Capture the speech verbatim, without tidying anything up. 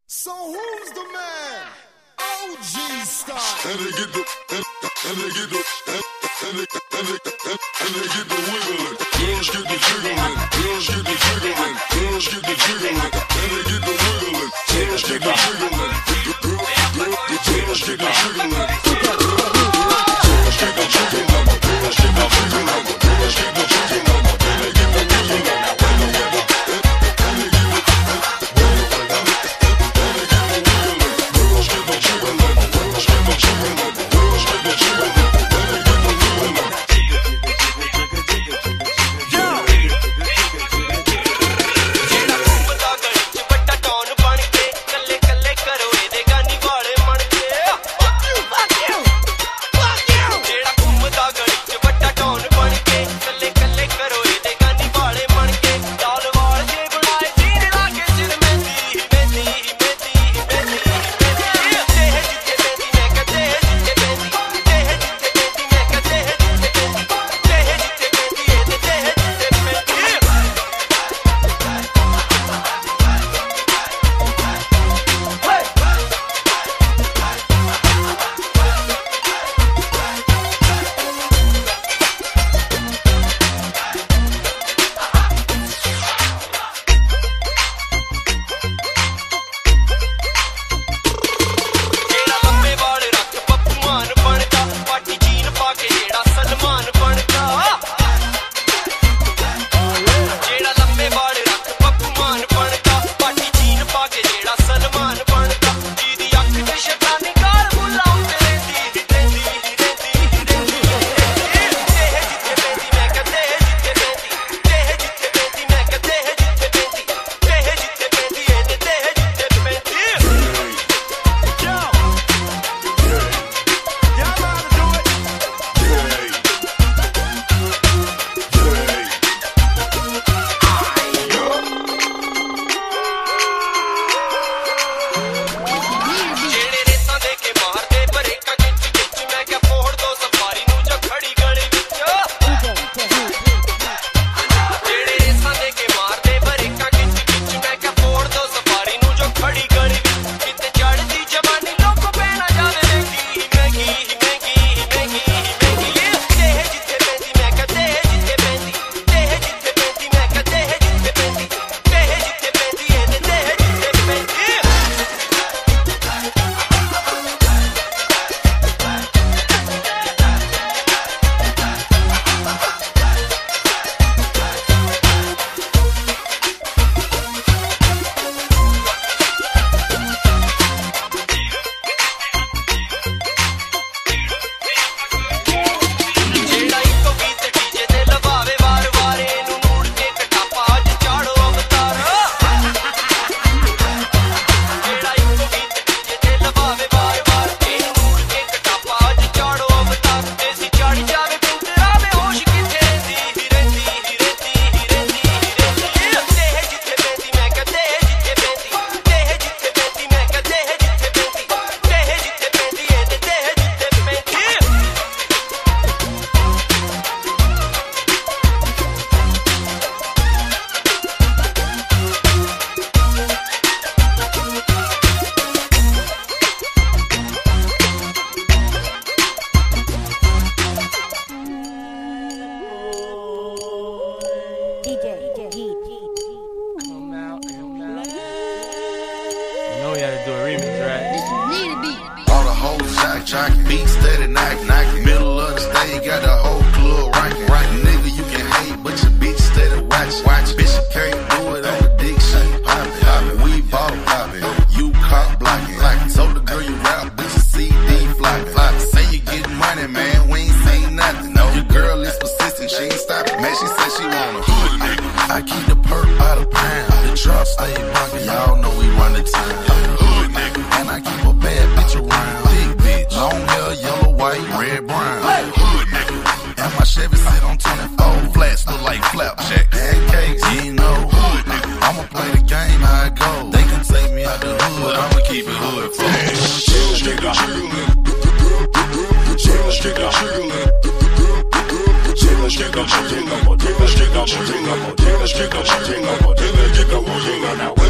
So who's the man? O G style. And they get the and, and they get the and, and they and they and, and they get the wiggling. Girls get the jiggling. Girls get the jiggling. Girls get the jiggling. And they get the wiggling. Girls get the jiggling. Girls get the jiggling. Girls get the jiggling. Girls get the jiggling. Girls get the jiggling. And they get the wiggling. Jingle, jingle, jingle, jingle, jingle, jingle, jingle, jingle, jingle, jingle, jingle, jingle, jingle, jingle,